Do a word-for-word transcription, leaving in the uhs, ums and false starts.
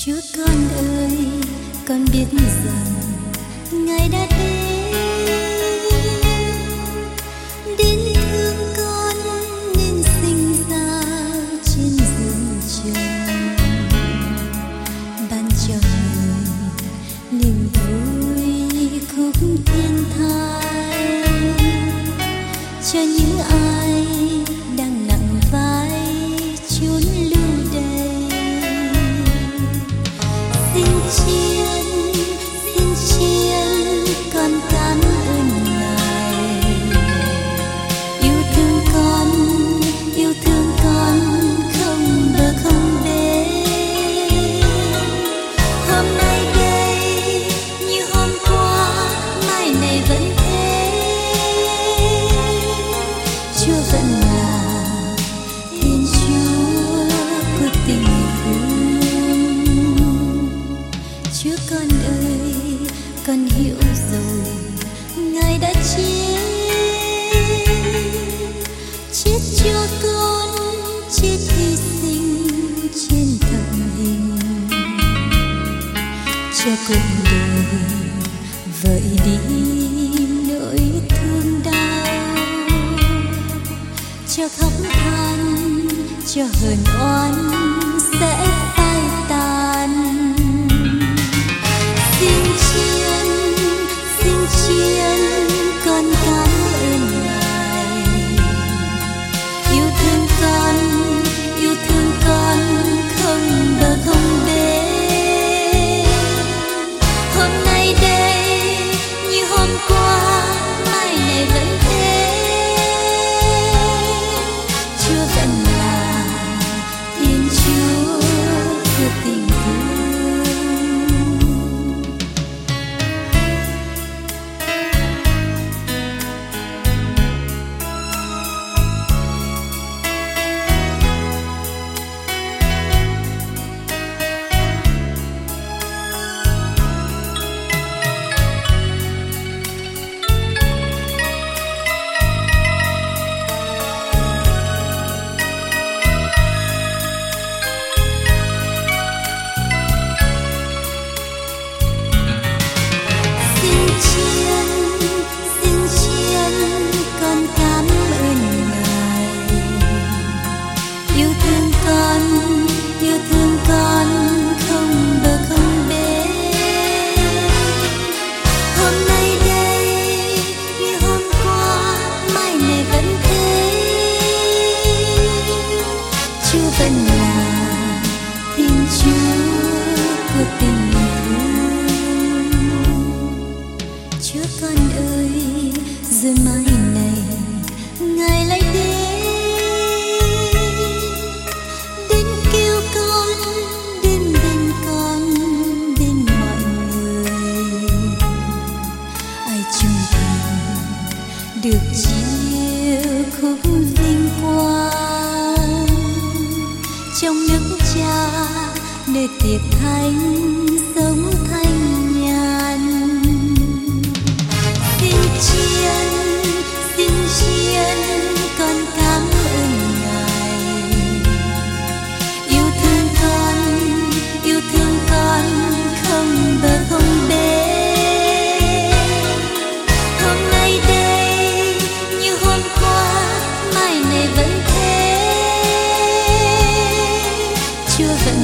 Chúa con ơi, con biết rằng Ngài đã đến, đến thương con nên sinh ra trên giường trần, ban cho người niềm vui khúc thiên thai, cho những ai đang nặng vai chốn lưu đày. Xin chiên, xin chiên con cảm ơn Ngài, yêu thương con, yêu thương con không bờ không bến. Hôm nay đây như hôm qua, mai này vẫn thế. Chúa vẫn là Thiên Chúa của tình thương. Chúa con ơi, con hiểu rồi, Ngài đã chết, chết cho con, chết hy sinh trên thập hình, cho cuộc đời vơi đi nỗi thương đau, cho khóc than, cho hờn oán sẽ phai tàn. Xin chiên, xin chiên con cảm ơn Ngài, yêu thương con, yêu thương con không bờ không bến. Hôm nay đây như hôm qua, mai này vẫn thế. Chúa vẫn là Thiên Chúa của tình thương. Chúa vẫn là Thiên Chúa của tình thương. Chúa con ơi, rồi mai này Ngài lại đến, đến kêu con, đến bên con, bên mọi người. Ai chung thành được chiều khúc vinh quang trong nước Cha, nơi tiệc thánh sống thanh nhàn. Xin chiên, xin chiên con cảm ơn Ngài, yêu thương con, yêu thương con không bờ không bến. Hôm nay đây như hôm qua, mai này vẫn thế. Chúa vẫn